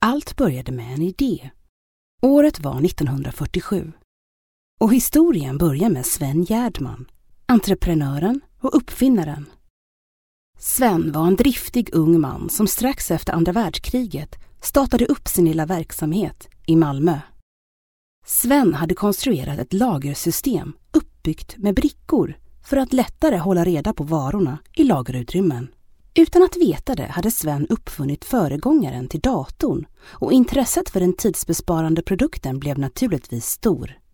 Allt började med en idé. Året var 1947. Och historien börjar med Sven Gärdman, entreprenören och uppfinnaren. Sven var en driftig ung man som strax efter andra världskriget startade upp sin lilla verksamhet i Malmö. Sven hade konstruerat ett lagersystem uppbyggt med brickor för att lättare hålla reda på varorna i lagerutrymmen. Utan att veta det hade Sven uppfunnit föregångaren till datorn och intresset för den tidsbesparande produkten blev naturligtvis stor.